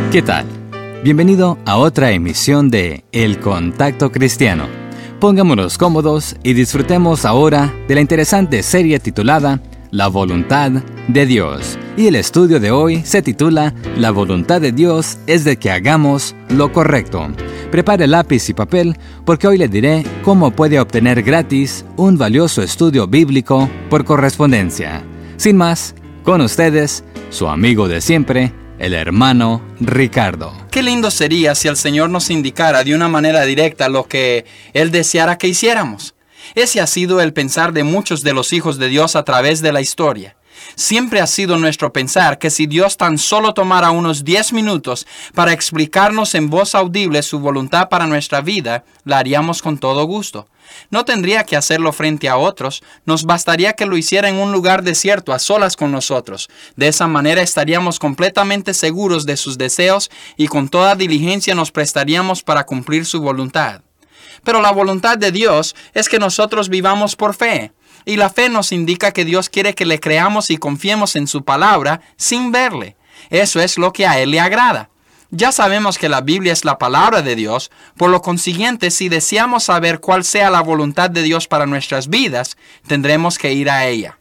¿Qué tal? Bienvenido a otra emisión de El Contacto Cristiano. Pongámonos cómodos y disfrutemos ahora de la interesante serie titulada La Voluntad de Dios. Y el estudio de hoy se titula La voluntad de Dios es de que hagamos lo correcto. Prepare lápiz y papel porque hoy le diré cómo puede obtener gratis un valioso estudio bíblico por correspondencia. Sin más, con ustedes, su amigo de siempre, el hermano Ricardo. Qué lindo sería si el Señor nos indicara de una manera directa lo que Él deseara que hiciéramos. Ese ha sido el pensar de muchos de los hijos de Dios a través de la historia. Siempre ha sido nuestro pensar que si Dios tan solo tomara unos 10 minutos para explicarnos en voz audible su voluntad para nuestra vida, la haríamos con todo gusto. No tendría que hacerlo frente a otros, nos bastaría que lo hiciera en un lugar desierto, a solas con nosotros. De esa manera estaríamos completamente seguros de sus deseos y con toda diligencia nos prestaríamos para cumplir su voluntad. Pero la voluntad de Dios es que nosotros vivamos por fe. Y la fe nos indica que Dios quiere que le creamos y confiemos en su palabra sin verle. Eso es lo que a Él le agrada. Ya sabemos que la Biblia es la palabra de Dios, por lo consiguiente, si deseamos saber cuál sea la voluntad de Dios para nuestras vidas, tendremos que ir a ella.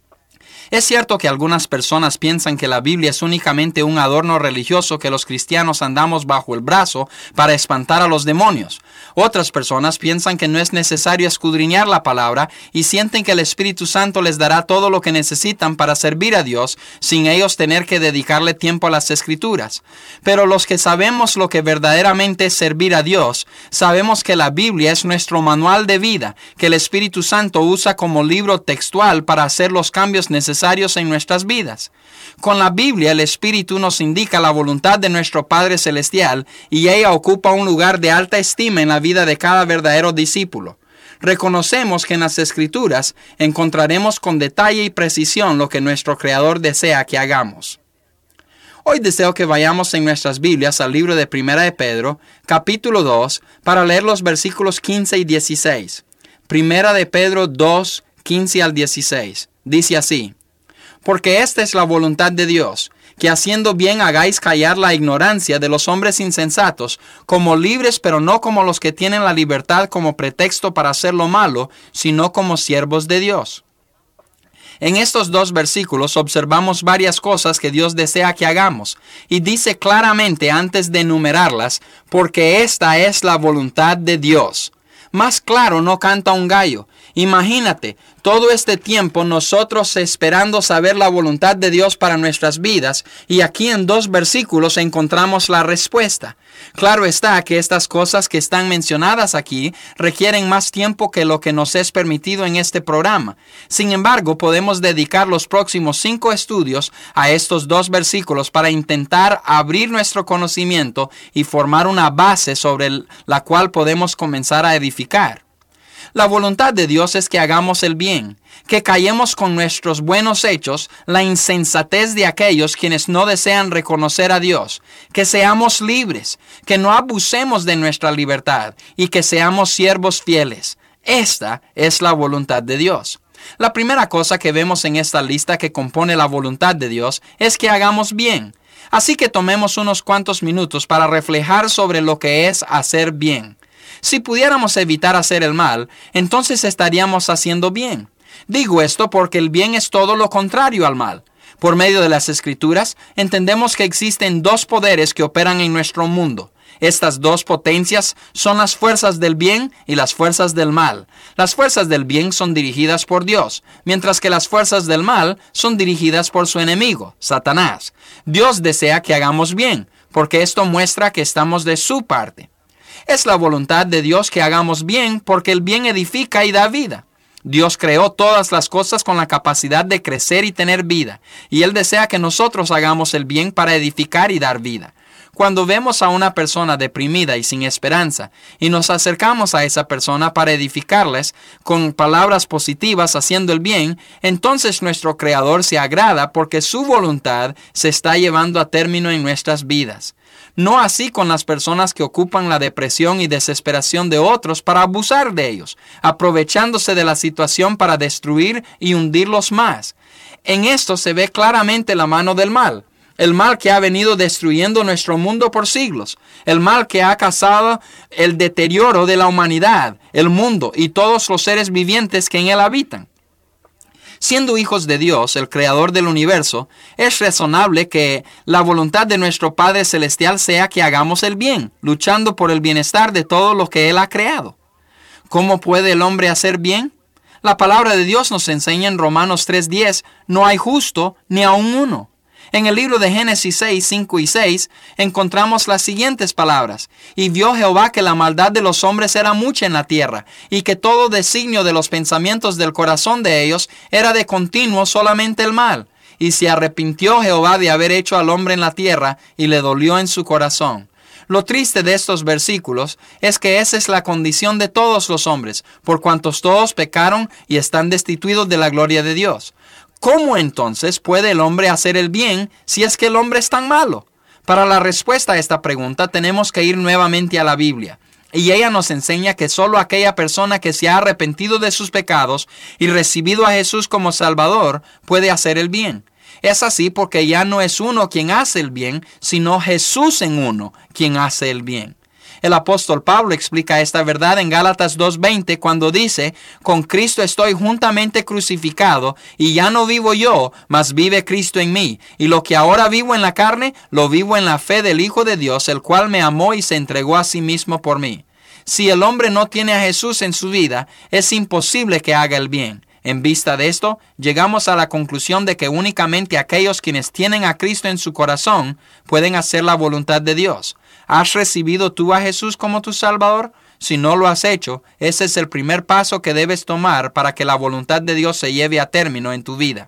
Es cierto que algunas personas piensan que la Biblia es únicamente un adorno religioso que los cristianos andamos bajo el brazo para espantar a los demonios. Otras personas piensan que no es necesario escudriñar la palabra y sienten que el Espíritu Santo les dará todo lo que necesitan para servir a Dios sin ellos tener que dedicarle tiempo a las Escrituras. Pero los que sabemos lo que verdaderamente es servir a Dios, sabemos que la Biblia es nuestro manual de vida, que el Espíritu Santo usa como libro textual para hacer los cambios necesarios en nuestras vidas. Con la Biblia, el Espíritu nos indica la voluntad de nuestro Padre Celestial y ella ocupa un lugar de alta estima en la vida de cada verdadero discípulo. Reconocemos que en las Escrituras encontraremos con detalle y precisión lo que nuestro Creador desea que hagamos. Hoy deseo que vayamos en nuestras Biblias al libro de 1 de Pedro, capítulo 2, para leer los versículos 15 y 16. 1 de Pedro 2, 15 al 16. Dice así: Porque esta es la voluntad de Dios, que haciendo bien hagáis callar la ignorancia de los hombres insensatos, como libres pero no como los que tienen la libertad como pretexto para hacer lo malo, sino como siervos de Dios. En estos dos versículos observamos varias cosas que Dios desea que hagamos, y dice claramente antes de enumerarlas, porque esta es la voluntad de Dios. Más claro no canta un gallo. Imagínate, todo este tiempo nosotros esperando saber la voluntad de Dios para nuestras vidas, y aquí en 2 versículos encontramos la respuesta. Claro está que estas cosas que están mencionadas aquí requieren más tiempo que lo que nos es permitido en este programa. Sin embargo, podemos dedicar los próximos 5 estudios a estos 2 versículos para intentar abrir nuestro conocimiento y formar una base sobre la cual podemos comenzar a edificar. La voluntad de Dios es que hagamos el bien, que callemos con nuestros buenos hechos la insensatez de aquellos quienes no desean reconocer a Dios, que seamos libres, que no abusemos de nuestra libertad y que seamos siervos fieles. Esta es la voluntad de Dios. La primera cosa que vemos en esta lista que compone la voluntad de Dios es que hagamos bien. Así que tomemos unos cuantos minutos para reflejar sobre lo que es hacer bien. Si pudiéramos evitar hacer el mal, entonces estaríamos haciendo bien. Digo esto porque el bien es todo lo contrario al mal. Por medio de las Escrituras, entendemos que existen 2 poderes que operan en nuestro mundo. Estas 2 potencias son las fuerzas del bien y las fuerzas del mal. Las fuerzas del bien son dirigidas por Dios, mientras que las fuerzas del mal son dirigidas por su enemigo, Satanás. Dios desea que hagamos bien, porque esto muestra que estamos de su parte. Es la voluntad de Dios que hagamos bien porque el bien edifica y da vida. Dios creó todas las cosas con la capacidad de crecer y tener vida, y Él desea que nosotros hagamos el bien para edificar y dar vida. Cuando vemos a una persona deprimida y sin esperanza, y nos acercamos a esa persona para edificarles con palabras positivas haciendo el bien, entonces nuestro Creador se agrada porque su voluntad se está llevando a término en nuestras vidas. No así con las personas que ocupan la depresión y desesperación de otros para abusar de ellos, aprovechándose de la situación para destruir y hundirlos más. En esto se ve claramente la mano del mal. El mal que ha venido destruyendo nuestro mundo por siglos. El mal que ha causado el deterioro de la humanidad, el mundo y todos los seres vivientes que en él habitan. Siendo hijos de Dios, el creador del universo, es razonable que la voluntad de nuestro Padre Celestial sea que hagamos el bien, luchando por el bienestar de todo lo que Él ha creado. ¿Cómo puede el hombre hacer bien? La palabra de Dios nos enseña en Romanos 3:10, no hay justo ni aun uno. En el libro de Génesis 6, 5 y 6 encontramos las siguientes palabras. Y vio Jehová que la maldad de los hombres era mucha en la tierra, y que todo designio de los pensamientos del corazón de ellos era de continuo solamente el mal. Y se arrepintió Jehová de haber hecho al hombre en la tierra, y le dolió en su corazón. Lo triste de estos versículos es que esa es la condición de todos los hombres, por cuantos todos pecaron y están destituidos de la gloria de Dios. ¿Cómo entonces puede el hombre hacer el bien si es que el hombre es tan malo? Para la respuesta a esta pregunta tenemos que ir nuevamente a la Biblia. Y ella nos enseña que solo aquella persona que se ha arrepentido de sus pecados y recibido a Jesús como Salvador puede hacer el bien. Es así porque ya no es uno quien hace el bien, sino Jesús en uno quien hace el bien. El apóstol Pablo explica esta verdad en Gálatas 2:20 cuando dice, con Cristo estoy juntamente crucificado, y ya no vivo yo, mas vive Cristo en mí. Y lo que ahora vivo en la carne, lo vivo en la fe del Hijo de Dios, el cual me amó y se entregó a sí mismo por mí. Si el hombre no tiene a Jesús en su vida, es imposible que haga el bien. En vista de esto, llegamos a la conclusión de que únicamente aquellos quienes tienen a Cristo en su corazón pueden hacer la voluntad de Dios. ¿Has recibido tú a Jesús como tu Salvador? Si no lo has hecho, ese es el primer paso que debes tomar para que la voluntad de Dios se lleve a término en tu vida.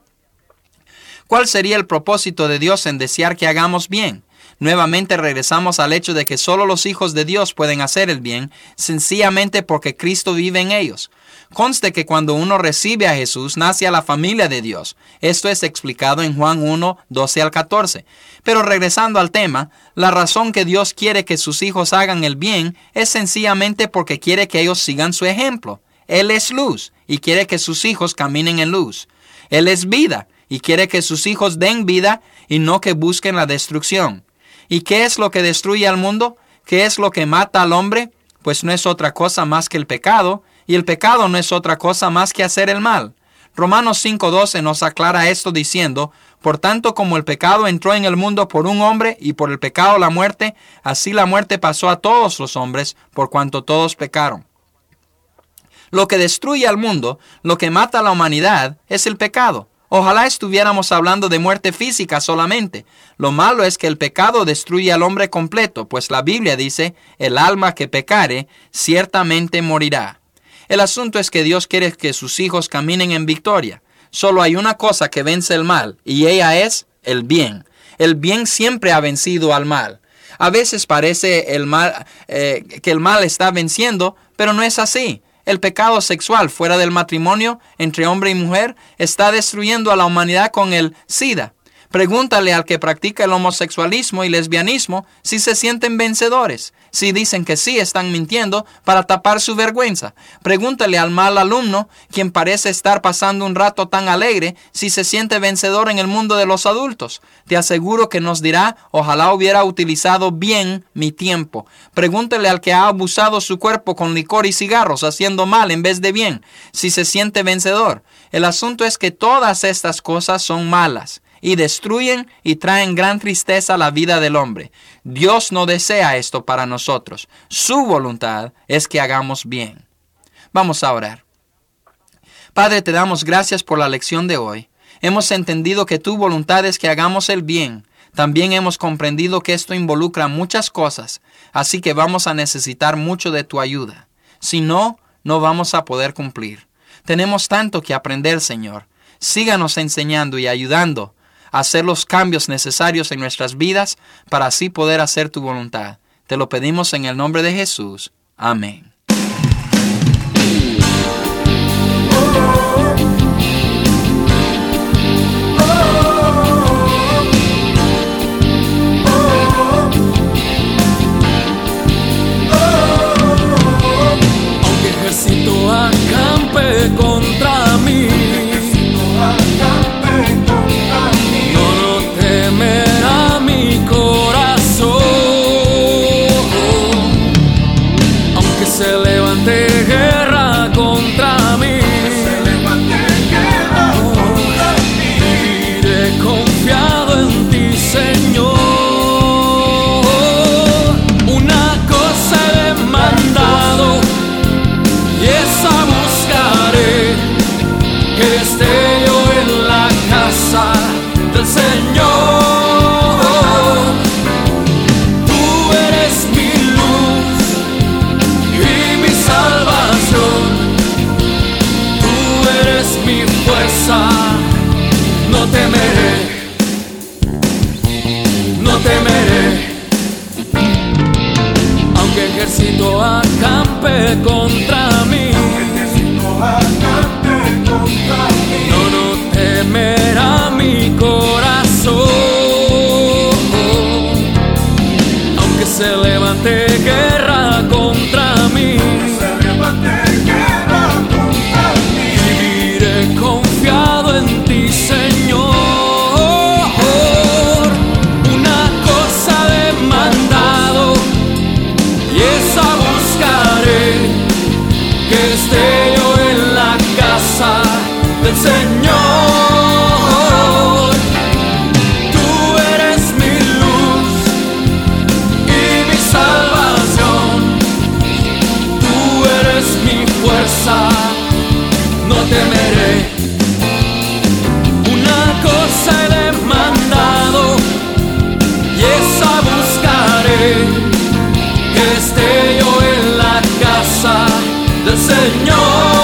¿Cuál sería el propósito de Dios en desear que hagamos bien? Nuevamente regresamos al hecho de que solo los hijos de Dios pueden hacer el bien, sencillamente porque Cristo vive en ellos. Conste que cuando uno recibe a Jesús, nace a la familia de Dios. Esto es explicado en Juan 1, 12 al 14. Pero regresando al tema, la razón que Dios quiere que sus hijos hagan el bien es sencillamente porque quiere que ellos sigan su ejemplo. Él es luz y quiere que sus hijos caminen en luz. Él es vida y quiere que sus hijos den vida y no que busquen la destrucción. ¿Y qué es lo que destruye al mundo? ¿Qué es lo que mata al hombre? Pues no es otra cosa más que el pecado, y el pecado no es otra cosa más que hacer el mal. Romanos 5:12 nos aclara esto diciendo, por tanto como el pecado entró en el mundo por un hombre, y por el pecado la muerte, así la muerte pasó a todos los hombres, por cuanto todos pecaron. Lo que destruye al mundo, lo que mata a la humanidad, es el pecado. Ojalá estuviéramos hablando de muerte física solamente. Lo malo es que el pecado destruye al hombre completo, pues la Biblia dice, el alma que pecare, ciertamente morirá. El asunto es que Dios quiere que sus hijos caminen en victoria. Solo hay una cosa que vence el mal, y ella es el bien. El bien siempre ha vencido al mal. A veces parece que el mal está venciendo, pero no es así. El pecado sexual fuera del matrimonio entre hombre y mujer está destruyendo a la humanidad con el SIDA. Pregúntale al que practica el homosexualismo y lesbianismo si se sienten vencedores. Si dicen que sí, están mintiendo para tapar su vergüenza. Pregúntale al mal alumno, quien parece estar pasando un rato tan alegre, si se siente vencedor en el mundo de los adultos. Te aseguro que nos dirá, ojalá hubiera utilizado bien mi tiempo. Pregúntale al que ha abusado su cuerpo con licor y cigarros, haciendo mal en vez de bien, si se siente vencedor. El asunto es que todas estas cosas son malas y destruyen y traen gran tristeza a la vida del hombre. Dios no desea esto para nosotros. Su voluntad es que hagamos bien. Vamos a orar. Padre, te damos gracias por la lección de hoy. Hemos entendido que tu voluntad es que hagamos el bien. También hemos comprendido que esto involucra muchas cosas, así que vamos a necesitar mucho de tu ayuda. Si no, no vamos a poder cumplir. Tenemos tanto que aprender, Señor. Síganos enseñando y ayudando a hacer los cambios necesarios en nuestras vidas para así poder hacer tu voluntad. Te lo pedimos en el nombre de Jesús. Amén. Aunque ejército acampe contra mí, no temerá. se levante guerra contra mí, viviré confiado en ti, Señor. Una cosa demandado y esa buscaré, que esté yo en la casa del Señor. Tú eres mi luz y mi salvación, tú eres mi fuerza, no temeré. Una cosa he demandado y esa buscaré, que esté yo en la casa del Señor.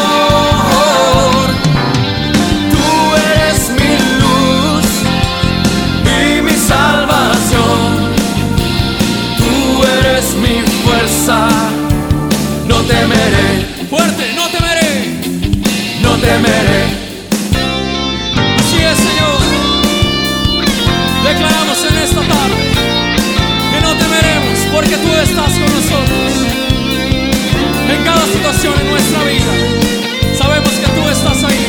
Tú eres mi luz y mi salvación, tú eres mi fuerza, no temeré. Fuerte, no temeré, no temeré. Así es, Señor. Declaramos en esta tarde que no temeremos, porque tú estás con nosotros. En cada situación en nuestra vida, sabemos que tú estás ahí.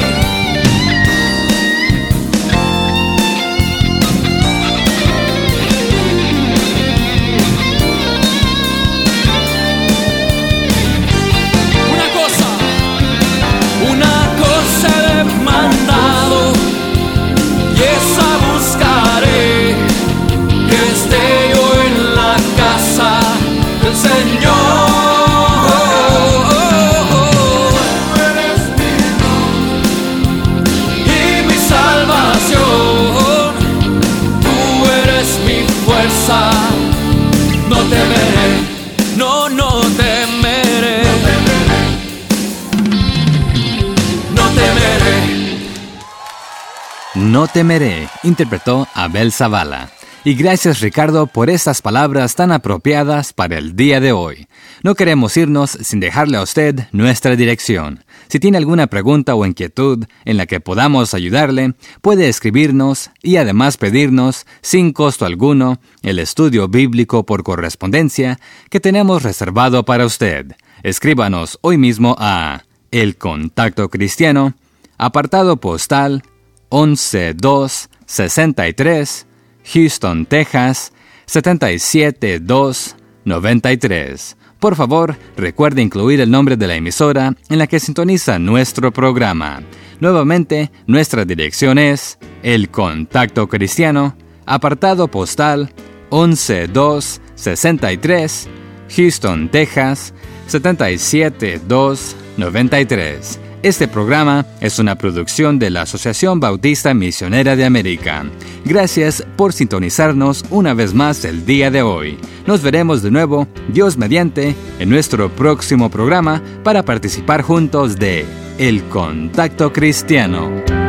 Una cosa he demandado y esa buscaré, que esté yo en la casa del Señor. No temeré, no, no temeré, no temeré. No temeré, interpretó Abel Zavala. Y gracias, Ricardo, por estas palabras tan apropiadas para el día de hoy. No queremos irnos sin dejarle a usted nuestra dirección. Si tiene alguna pregunta o inquietud en la que podamos ayudarle, puede escribirnos y además pedirnos, sin costo alguno, el estudio bíblico por correspondencia que tenemos reservado para usted. Escríbanos hoy mismo a El Contacto Cristiano, apartado postal 11263, Houston, Texas, 77293. Por favor, recuerde incluir el nombre de la emisora en la que sintoniza nuestro programa. Nuevamente, nuestra dirección es El Contacto Cristiano, apartado postal 11263, Houston, Texas, 77293. Este programa es una producción de la Asociación Bautista Misionera de América. Gracias por sintonizarnos una vez más el día de hoy. Nos veremos de nuevo, Dios mediante, en nuestro próximo programa para participar juntos de El Contacto Cristiano.